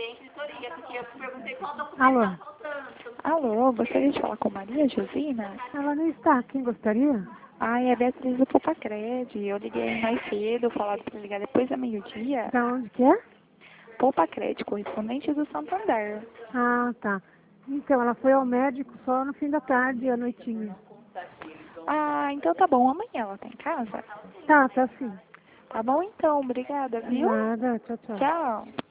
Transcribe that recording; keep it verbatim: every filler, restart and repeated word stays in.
também assessoria, porque eu perguntei qual documento Alô? tá faltando. Alô, gostaria de falar com Maria Josina? Ela não está. Quem gostaria? Ai, é Beatriz do Popacred. Eu liguei mais cedo, falaram para ligar depois da meio-dia. Da onde que é? Popacred, correspondente do Santander. Ah, tá. Então, ela foi ao médico só no fim da tarde, à noitinha. Ah, então tá bom. Amanhã ela tá em casa? Tá, tá sim. Tá bom então, obrigada, viu? Nada, tchau, tchau. Tchau.